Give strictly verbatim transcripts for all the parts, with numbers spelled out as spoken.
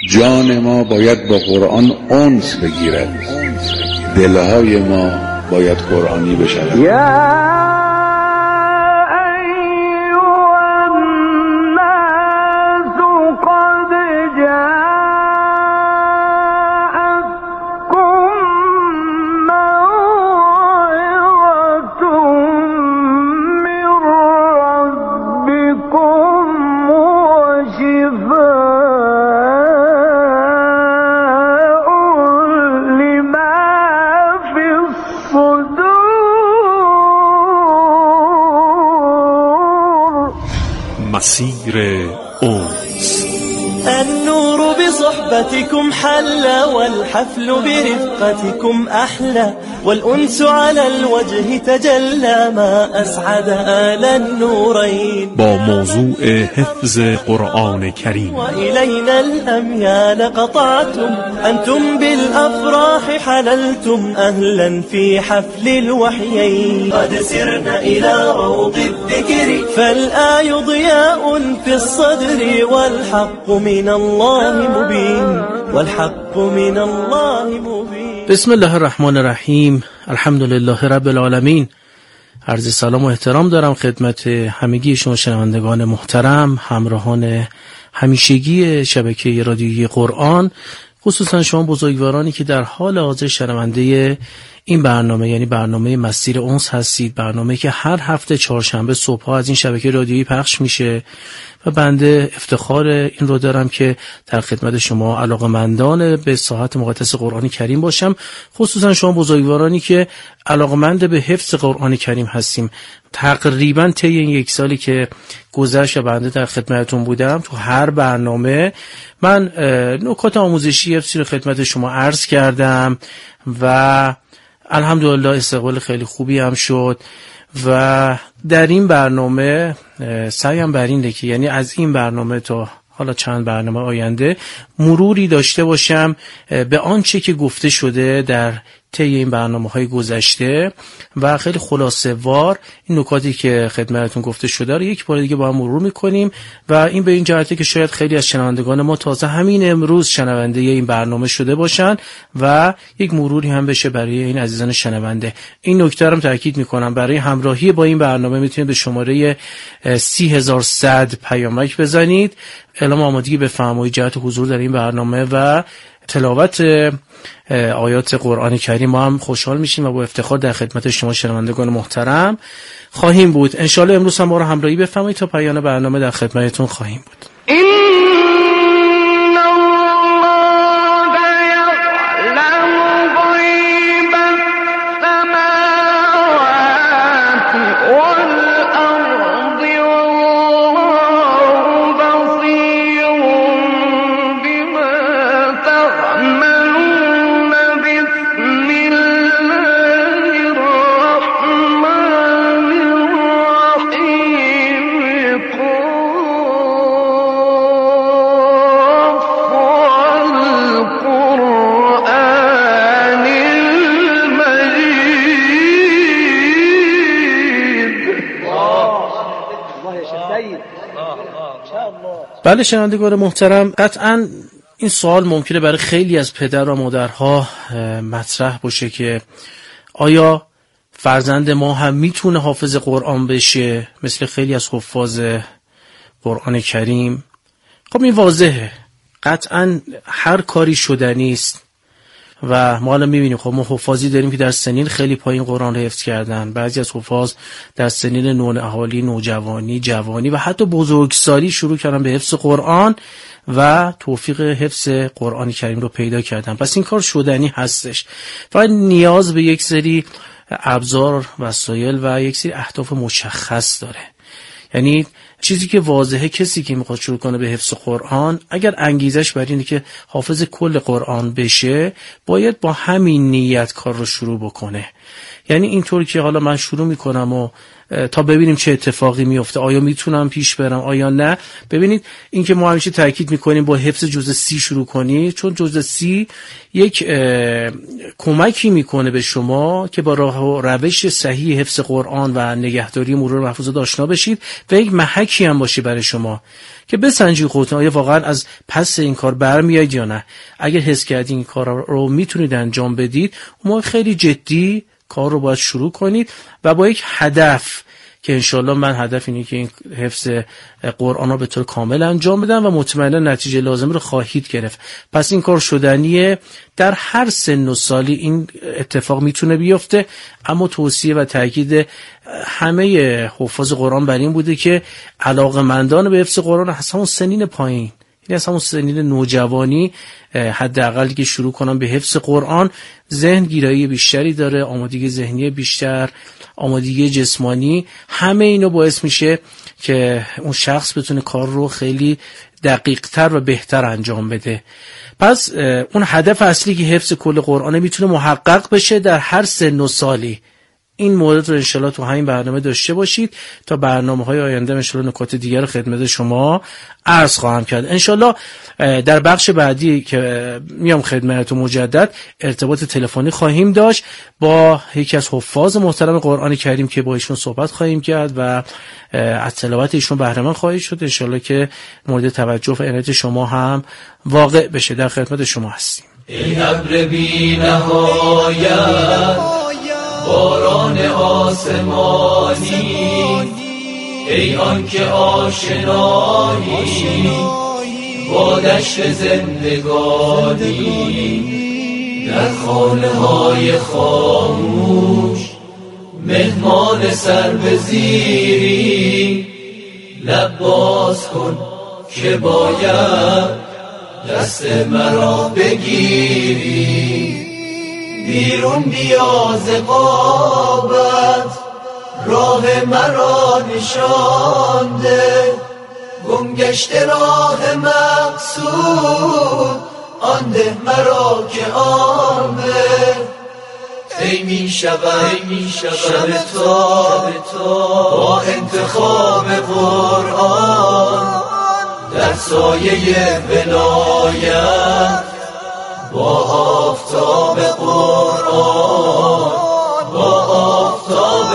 جان ما باید با قرآن انس بگیرد، دلهای ما باید قرآنی بشود. مسیر أنس. النور بصحبتكم حلى والحفل برفقتكم أحلى والأنس على الوجه تجلى ما أسعد آل النورين. با موضوع حفظ قرآن کریم. وإلينا الأميال قطعتم أنتم بالأفراح حللتم أهلا في حفل الوحيين. قد سرنا إلى روض الذكر فالآي ضياء في الصدر والحق من الله مبين والحق من الله مبين. بسم الله الرحمن الرحیم. الحمدلله رب العالمین. عرض سلام و احترام دارم خدمت همگی شما شنوندگان محترم، همراهان همیشگی شبکه رادیویی قرآن، خصوصا شما بزرگوارانی که در حال حاضر شنونده این برنامه یعنی برنامه مسیر أنس هستید، برنامه که هر هفته چهارشنبه صبح از این شبکه رادیویی پخش میشه و بنده افتخار این رو دارم که در خدمت شما علاقمندان به ساحت مقدس قرآن کریم باشم، خصوصا شما بزرگوارانی که علاقمند به حفظ قرآن کریم هستیم. تقریبا طی این یک سالی که گذشت و بنده در خدمتتون بودم، تو هر برنامه من نکات آموزشی حفظی رو خدمت شما عرض کردم و الحمدلله استقبال خیلی خوبی هم شد و در این برنامه سعیم بر اینه که یعنی از این برنامه تا حالا چند برنامه آینده مروری داشته باشم به آنچه که گفته شده در طی این برنامه‌های گذشته و خیلی خلاصه وار این نکاتی که خدمتتون گفته شده رو یک بار دیگه با هم مرور می‌کنیم و این به این جهته که شاید خیلی از شنوندگان ما تازه همین امروز شنونده این برنامه شده باشن و یک مروری هم بشه برای این عزیزان شنونده. این نکته رو تاکید می‌کنم، برای همراهی با این برنامه میتونید به شماره سی هزار و صد پیامک بزنید، اعلام آمادگی بفرمایید جهت حضور در این برنامه و تلاوت آیات قرآن کریم. ما هم خوشحال میشیم و با افتخار در خدمت شما شنوندگان محترم خواهیم بود. انشالله امروز هم ما رو همراهی بفرمایید تا پایان برنامه در خدمتتون خواهیم بود. بله شنوندگان محترم، قطعاً این سوال ممکنه برای خیلی از پدر و مادرها مطرح باشه که آیا فرزند ما هم میتونه حافظ قرآن بشه مثل خیلی از حفاظ قرآن کریم؟ خب این واضحه، قطعاً هر کاری شدنی است و ما الان میبینیم خب ما حفاظی داریم که در سنین خیلی پایین قرآن رو حفظ کردن، بعضی از حفاظ در سنین نوجوانی، نوجوانی، جوانی و حتی بزرگسالی شروع کردن به حفظ قرآن و توفیق حفظ قرآن کریم رو پیدا کردن. پس این کار شدنی هستش، فقط نیاز به یک سری ابزار، وسایل و یک سری اهداف مشخص داره. یعنی چیزی که واضحه، کسی که میخواد شروع کنه به حفظ قرآن اگر انگیزش بر اینه که حافظ کل قرآن بشه باید با همین نیت کار رو شروع بکنه. یعنی اینطور که حالا من شروع میکنم و تا ببینیم چه اتفاقی میفته، آیا میتونم پیش برم آیا نه. ببینید این که ما همیشه تاکید میکنیم با حفظ جزء سی شروع کنید، چون جزء سی یک کمکی میکنه به شما که با راه و روش صحیح حفظ قرآن و نگهداری مرور محفوظات آشنا بشید و یک محکی هم باشه برای شما که بسنجید خودتون آیا واقعا از پس این کار برمیایید یا نه. اگر حس کردین این کار رو میتونید انجام بدید، اون خیلی جدی کار رو باید شروع کنید و با یک هدف که انشالله من هدف اینه که این حفظ قرآن رو به طور کامل انجام بدم و مطمئنا نتیجه لازم رو خواهید گرفت. پس این کار شدنیه، در هر سن و سالی این اتفاق میتونه بیفته، اما توصیه و تاکید همه حفاظ قرآن بر این بوده که علاقه‌مندان به حفظ قرآن از همون سنین پایین، یعنی از همون سنین نوجوانی حداقل که شروع کنن به حفظ قرآن، ذهن گیرایی بیشتری داره، آمادگی ذهنی بیشتر، آمادگی جسمانی، همه اینو باعث میشه که اون شخص بتونه کار رو خیلی دقیق تر و بهتر انجام بده. پس اون هدف اصلی که حفظ کل قرآن میتونه محقق بشه در هر سن و سالی. این مورد رو انشالله تو همین برنامه داشته باشید. تا برنامه‌های آینده انشالله نکات دیگر رو خدمت شما عرض خواهم کرد. انشالله در بخش بعدی که میام خدمتتون مجدد ارتباط تلفنی خواهیم داشت با یکی از حفاظ محترم قرآن کریم که با ایشون صحبت خواهیم کرد و از تلاوت ایشون بهره مند خواهید شد. انشالله که مورد توجه و عنایت شما هم واقع بشه. در خدمت شما هستیم. ای ابر بی نهایت باران آسمانی، ای آن که آشنایی با دشت زندگانی، در خانه های خاموش مهمان سر به زیری، لب باز کن که باید دست مرا بگیری، بیرون بیا ز غابت راه مرا نشانده، گم گشته راه مقصود آن ده مرا که آمد. ای می شود شب تا با انتخاب قرآن، در سایه ولایت با آفتاب قرآن، با آفتاب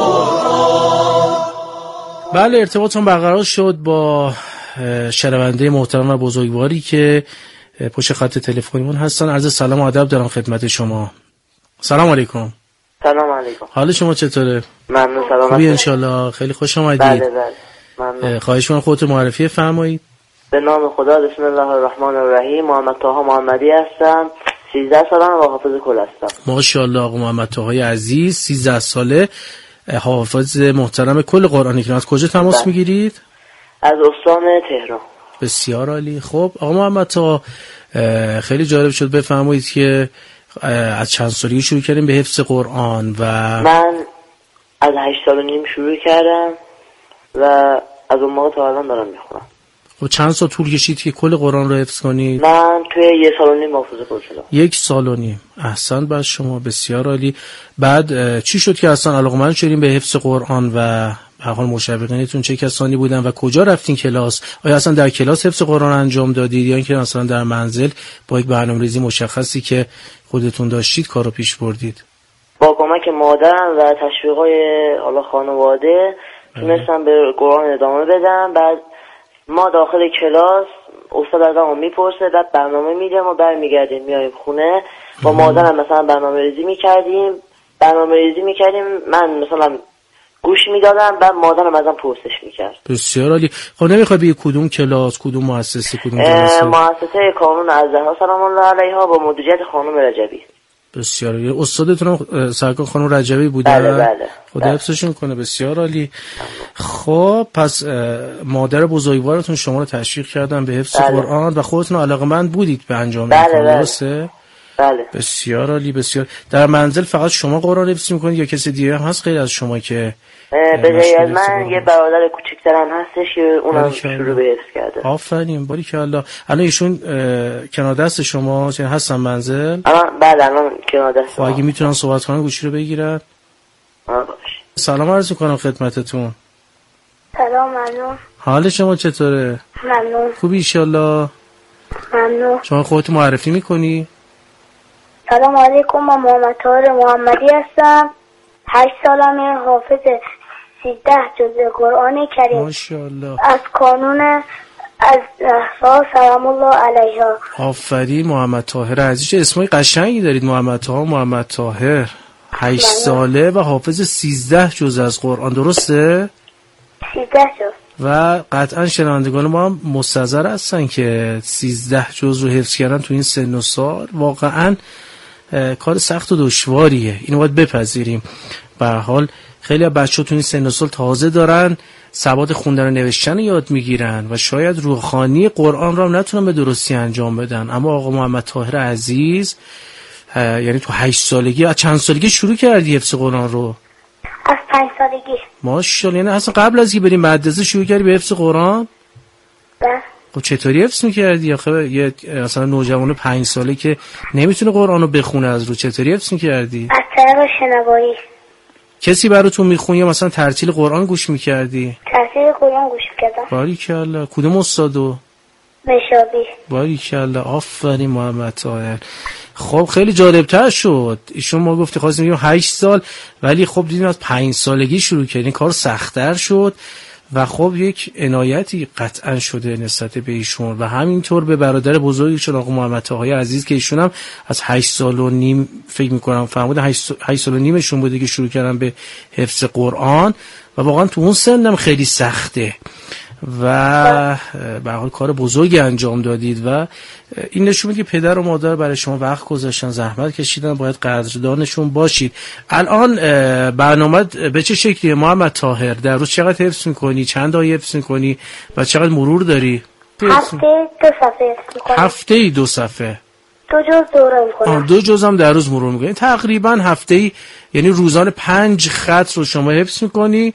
قرآن. بله، ارتباطتون برقرار شد با شنونده محترم و بزرگواری که پشت خط تلفنیمون هستن. عرض سلام و ادب دارم خدمت شما. سلام علیکم. سلام علیکم. حال شما چطوره؟ ممنون. سلامت. خوبی انشالله. خیلی خوش آمدید. بله بله. ممنون. خواهش می‌کنم خودتون معرفی فرمایید. به نام خدا، بسم الله الرحمن الرحیم. محمد طاها محمدی هستم. سیزده سالم و حافظ کل هستم. ماشاءالله آقا محمد طاهای عزیز، سیزده ساله، حافظ محترم کل قرآن کریم. از کجا تماس میگیرید؟ از استان تهران. بسیار عالی. خب آقا محمد طاها، خیلی جالب شد بفرمایید که از چند سالگی شروع کردیم به حفظ قرآن؟ و من از هشت سال و نیم شروع کردم و از اون موقع تا الان دارم میخونم. خب چند سال طول کشید که کل قرآن رو حفظ کنید؟ من توی یک سال و نیم حافظ کل شدم. یک سال و نیم. احسن بر شما، بسیار عالی. بعد چی شد که اصلا علاقه‌مند شدین به حفظ قرآن و به حال مشوقینتون چه کسانی بودن و کجا رفتین کلاس؟ آیا اصلا در کلاس حفظ قرآن انجام دادید یا اینکه اصلا در منزل با یک برنامه‌ریزی مشخصی که خودتون داشتید کارو پیش بردید؟ با کمک مادرم و تشویقای حالا خانواده تونستم به قرآن ادامه بدم. بعد ما داخل کلاس استاد از ما میپرسه، بعد برنامه میدیم و برمیگردیم میایم خونه. با مادرم مثلا برنامه ریزی میکردیم برنامه ریزی میکردیم من مثلا گوش میدادم، بعد مادرم ازم پرسش میکرد. بسیار عالی. خب نمیخوای به کدوم کلاس، کدوم مؤسسه، کدوم جلسه؟ مؤسسه کانون الزهرا سلام الله علیها با مدیریت خانم رجبی. بسیار عالی. استادتون سرکار خانم رجبی بودن؟ بله بله. خدا حفظشون کنه. بسیار عالی. خب پس مادر بزرگوارتون شما رو تشویق کردن به حفظ بله. قرآن و خودتون علاقه‌مند بودید به انجام بله این کار، بله. درسته؟ بله. بسیار عالی. بسیار. در منزل فقط شما قرآن حفظ می‌کنید یا کسی دیگه هم هست غیر از شما که به جای از من یه برادر کوچیک‌ترم هستش که اونم شروع به حفظ کرده؟ آفرین، باریکالله. الان ایشون کنار دست شما یعنی هستن منزل؟ الان بله الان کنار دست ما. اگه میتونن صحبت کنن گوشی رو بگیرن. باشه. سلام عرض می‌کنم خدمتتون. سلام. ممنون. حال شما چطوره؟ ممنون. خوبی ان شاءالله؟ ممنون. شما خودت معرفی می‌کنی؟ سلام علیکم. من محمد طاهر محمدی هستم. هشت سالمه، حافظ سیزده جزء قرآن کریم. ماشاءالله. از کانون از زهرا سلام الله علیها. آفرین محمد طاهر عزیز، چه اسمای قشنگی دارید. محمد طاها، محمد طاهر، هشت ساله و حافظ سیزده جز از قرآن، درسته؟ سیزده جز. و قطعا شنوندگان ما هم مستحضر هستن که سیزده جز رو حفظ کردن تو این سن و سال واقعا کار سخت و دشواریه، اینو باید بپذیریم. به هر حال خیلی از بچه‌ها تو این سن و سال تازه دارن سواد خوندن و نوشتن رو یاد میگیرن و شاید روحانی قرآن رو هم نتونن به درستی انجام بدن. اما آقا محمد طاهر عزیز یعنی تو هشت سالگی، از چند سالگی شروع کردی حفظ قرآن رو؟ از پنج سالگی. ماشاءالله، یعنی اصلا قبل از که بریم مدرسه شروع کردی به حفظ قرآن؟ بله. خب چطوری حفظ میکردی؟ آخه یه مثلا نوجوان پنج ساله که نمیتونه قرآن رو بخونه از رو، چطوری حفظ میکردی؟ از طریق شنوایی. کسی براتون میخون یا مثلا ترتیل قرآن گوش میکردی؟ ترتیل قرآن گوش میکردم. باریکالله. کدوم استادو؟ مشابی. باریکالله، آفرین محمد طاهر. خب خیلی جالبتر شد. ایشون ما گفتی خواستیم بگیم هشت سال، ولی خب دیدیم از پنج سالگی شروع کردین، کار سخت‌تر شد و خب یک عنایتی قطعا شده نسبت به ایشون و همینطور به برادر بزرگشون آقا محمد طاهای عزیز که ایشون هم از هشت سال و نیم فکر میکنم فرمودن هشت سال و نیمشون بوده که شروع کردن به حفظ قرآن و واقعا تو اون سنم خیلی سخته و به حال کار بزرگی انجام دادید و این نشون میده که پدر و مادر برای شما وقت گذاشتن، زحمت کشیدن، باید قدردانشون باشید. الان برنامه به چه شکلیه محمد طاهر؟ در روز چقدر حفظ میکنی؟ چند آیه حفظ میکنی و چقدر مرور داری؟ هفته دو صفحه حفظ میکنم. هفته ای دو صفحه؟ دو جز دوره میکنم. دو جز هم در روز مرور میکنی. تقریبا هفته ای یعنی روزانه پنج خط رو شما حفظ میکنی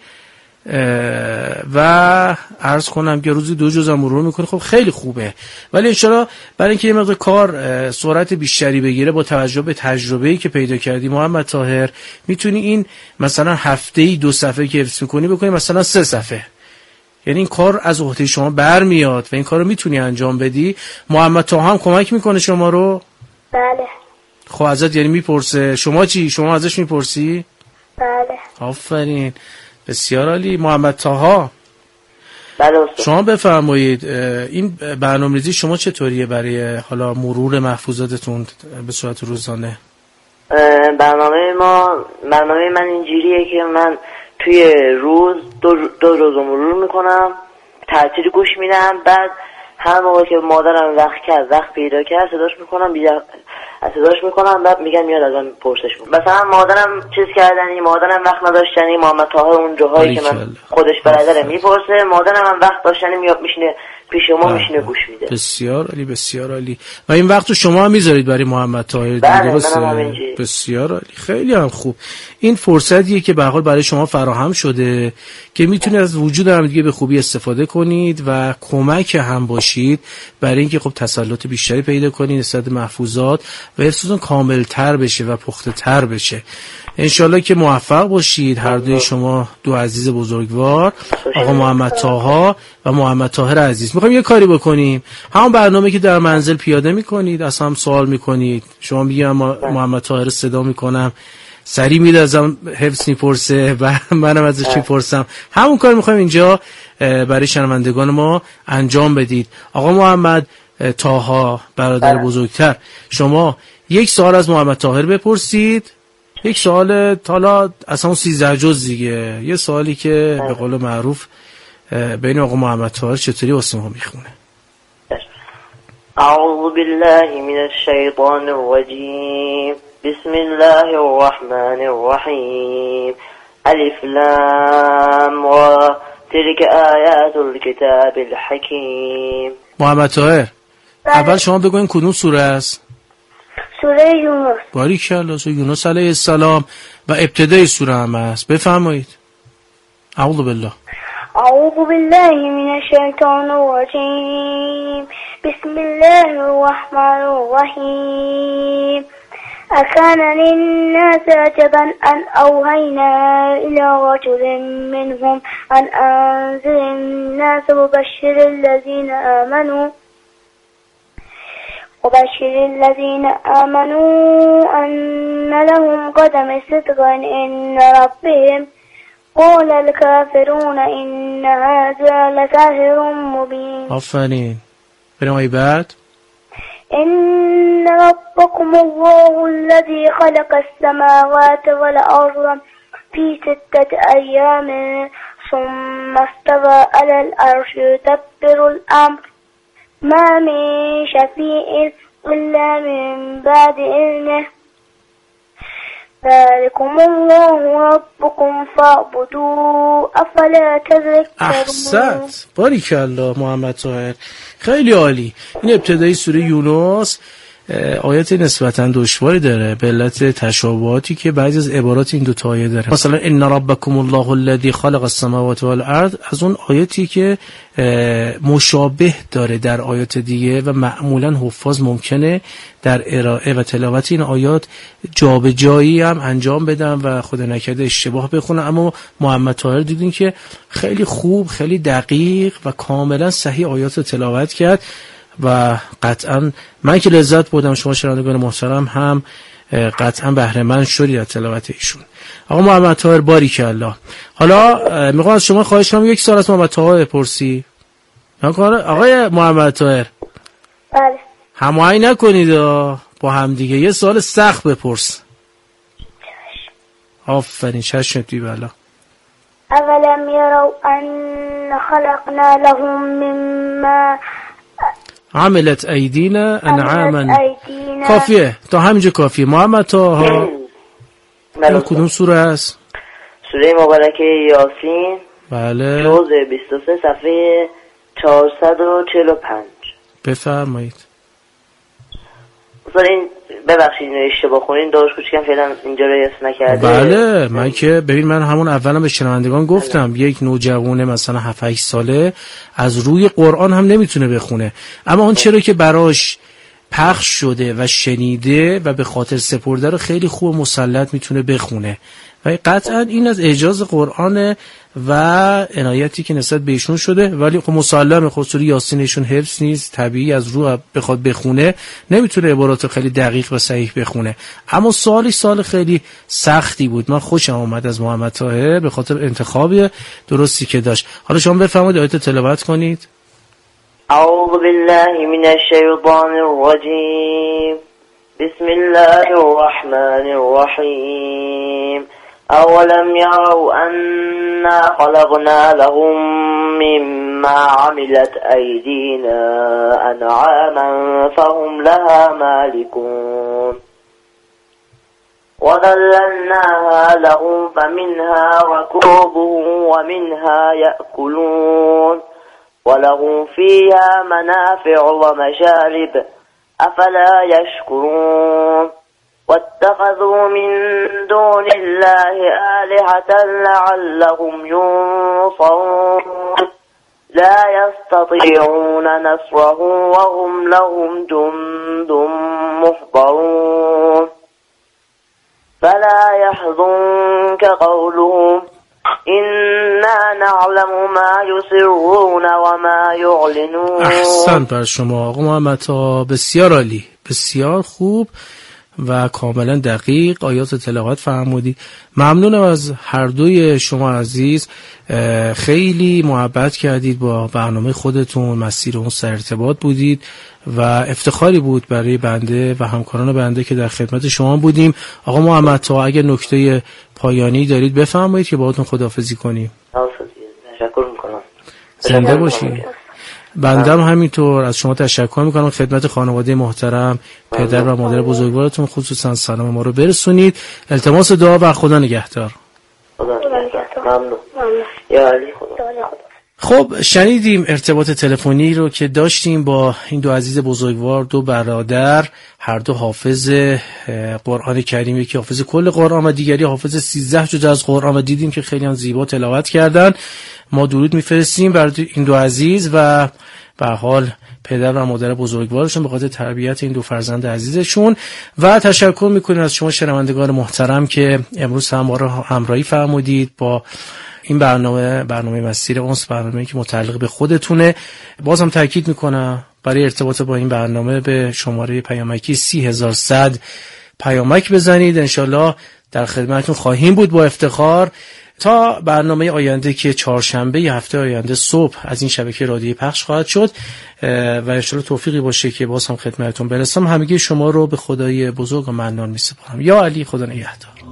و عرض کنم که روزی دو جزء مرور میکنه. خب خیلی خوبه، ولی انشالله برای اینکه یه مقدار کار سرعت بیشتری بگیره با توجه به تجربه‌ای که پیدا کردی محمد طاهر میتونی این مثلا هفته‌ای دو صفحه که حفظ میکنی بکنی مثلا سه صفحه، یعنی این کار از عهده شما برمیاد و این کار رو میتونی انجام بدی. محمد طاها هم کمک میکنه شما رو؟ بله. خب ازت یعنی میپرسه شما چی؟ شما ازش میپرسی؟ بله. آفرین، بسیار عالی. محمد طاها، بله استاد. شما بفرمایید این برنامه‌ریزی شما چطوریه برای حالا مرور محفوظاتتون به صورت روزانه؟ برنامه ما برنامه من اینجوریه که من توی روز دو, دو روز مرور میکنم، ترتیل گوش میدم، بعد هر موقع که مادرم وقت کرد وقت پیدا کرد صداش میکنم بیاد صداش میکنم بعد میگم میاد ازم پرسش میکنم. مثلا مادرم چیز کردنی، مادرم وقت نداشتنی، محمد طاهر اون جاهایی که من خودش برادر میپرسه، مادرم هم وقت داشتنی میاد میشینه پیش ما میشینه گوش میده. بسیار عالی، بسیار عالی. و این وقت رو شما هم میذارید برای محمد طاهر؟ بله، بسیار عالی، خیلی هم خوب. این فرصتیه که به هر حال برای شما فراهم شده که میتونید از وجود هم دیگه به خوبی استفاده کنید و کمک هم باشید برای اینکه خب تسلط بیشتری پیدا کنید نسبت محفوظات و حفظتون کاملتر بشه و پخته تر بشه. انشالله که موفق باشید هر دوی شما دو عزیز بزرگوار، آقا محمد طاها و محمد طاهر عزیز. میخوایم یه کاری بکنیم، همون برنامه که در منزل پیاده میکنید از هم سوال میکنید، شما میگم محمد طاهر صدا میکنم سری میده ازم حفظ میپرسه و منم ازش میپرسم، همون کار میخوایم اینجا برای شنوندگان ما انجام بدید. آقا محمد طاها برادر بزرگتر، شما یک سوال از محمد طاهر بپرسید، یک سوال حالا اصلا سیزده جز دیگه، یه سوالی که به قول معروف بین آقا محمد طاهر چطوری واسه ما میخونه. اعوذ بالله من الشیطان الرجیم، بسم الله الرحمن الرحیم، الف لام را تلك آیات الكتاب الحکیم. محمد طاهر اول شما بگوین کدوم سوره است؟ سوره یونس. باریکالله، سوره یونس علیه السلام و ابتدای سوره هم است. بفرمایید. اعوذ بالله اعوذ بالله من الشیطان الرجیم، بسم الله الرحمن الرحیم. اکان للناس عجبا ان اوحینا الى رجل منهم ان انذر الناس وبشر الذين آمنوا وبشر الذين آمنوا أن لهم قدم صدق عند ربهم قال الكافرون إن هذا لساحر مبين. آفرین. بریم آیه بعد. إن ربكم الله الذي خلق السماوات والأرض في ستة أيام ثم استوى على العرش يدبر الأمر ما من شفيع إلا من بعد إذنه ذلكم الله ربكم فاعبدوه افلا تذكرون. احسنت، باریکالله محمد طاهر، خیلی عالی. این ابتدای سوره یونس آیات نسبتاً دشواری داره به علت تشابهاتی که بعضی از عبارات این دو تا آیه داره. مثلا ان ربکم الله الذی خلق السماوات والارض از اون آیاتی که مشابه داره در آیات دیگه و معمولاً حفاظ ممکنه در ارائه و تلاوت این آیات جابجایی هم انجام بدن و خدا نکرده اشتباه بخونن، اما محمد طاهر دیدین که خیلی خوب، خیلی دقیق و کاملا صحیح آیات رو تلاوت کرد و قطعا من که لذت بردم، شما شنوندگان محترم هم قطعا بهره مند شدید از تلاوت ایشون. آقا محمد طاهر باریکالله. حالا میخوام از شما خواهش کنم یک سوال از محمد طاهر بپرسی. آقای محمد طاهر بله هماهنگ نکنید با هم دیگه، یه سوال سخت بپرس. آفرین، چشمت بالا. اولم یروا ان خلقنا لهم مما عملت ایدینا انعاما. کافیه، تا همینجا کافیه. محمد طاهر این کدوم سوره است؟ سوره مبارکه یاسین. بله. جزء بیست و سه صفحه چهارصد و چهل و پنج. بفرمایید. این ببخشید اشتباه خونین داش کوچیکم فعلا اینجا رو اسم نکرده. بله من که ببین من همون اولم به شنوندگان گفتم بله. یک نوجوان مثلا هفت هشت ساله از روی قرآن هم نمیتونه بخونه، اما اون چرا که براش پخش شده و شنیده و به خاطر سپرده رو خیلی خوب مسلط میتونه بخونه و قطعا این از اعجاز قرآن و عنایتی که نسبت بهشون شده. ولی خب مسلمه خود سوره یاسینشون حفظ نیست، طبیعی از رو بخواد بخونه نمیتونه عبارات خیلی دقیق و صحیح بخونه. اما سوالی سوال خیلی سختی بود، من خوشم اومد از محمد طاهر به خاطر انتخاب درستی که داشت. حالا شما بفرمایید آیت تلاوت کنید. اعوذ بالله من الشیطان الرجیم بسم الله الرحمن الرحیم اولم يروا أنا خلقنا لهم مما عملت أيدينا أنعاما فهم لها مالكون وذللناها لهم فمنها ركوبهم ومنها يأكلون ولهم فيها منافع ومشارب أفلا يشكرون واتخذوا من دون الله آلهة لعلهم ينصرون لا يستطيعون نصرهم وهم لهم جند محضرون فلا يحزنك قولهم إنا نعلم ما يسرون وما يعلنون. احسن بر شما آقا محمد طاهر، بسیار عالی، بسیار خوب و کاملا دقیق آیات تلاوت فرمودید. ممنونم از هر دوی شما عزیز، خیلی محبت کردید با برنامه خودتون، مسیر اون سر ارتباط بودید و افتخاری بود برای بنده و همکاران بنده که در خدمت شما بودیم. آقا محمد طاهر اگر نکته پایانی دارید بفرمایید که باهاتون خداحافظی کنیم. تشکر میکنم. زنده باشید. بندم همینطور از شما تشکر میکنم. خدمت خانواده محترم پدر و مادر بزرگوارتون خصوصا سلام ما رو برسونید. التماس دعا و خدا نگهدار. خدا نگهدار. ممنون. یا علی خدا. خب شنیدیم ارتباط تلفنی رو که داشتیم با این دو عزیز بزرگوار، دو برادر، هر دو حافظ قرآن کریم، یکی حافظ کل قرآن و دیگری حافظ سیزده جزء از قرآن و دیدیم که خیلی هم زیبا تلاوت کردن. ما درود میفرستیم برای این دو عزیز و به حال پدر و مادر بزرگوارشون به خاطر تربیت این دو فرزند عزیزشون و تشکر میکنیم از شما شنوندگان محترم که امروز هم ما رو همراهی فرمودید با این برنامه برنامه مسیر اونس، برنامه‌ای که متعلق به خودتونه. بازم تاکید میکنم برای ارتباط با این برنامه به شماره پیامکی سی هزار و صد پیامک بزنید، انشالله در خدمتتون خواهیم بود با افتخار. تا برنامه آینده که چهارشنبه هفته آینده صبح از این شبکه رادیویی پخش خواهد شد و ان شاءالله توفیقی باشه که باز هم خدمتتون برسم. همگی شما رو به خدای بزرگ و منان می‌سپارم. یا علی، خدا نگهدار.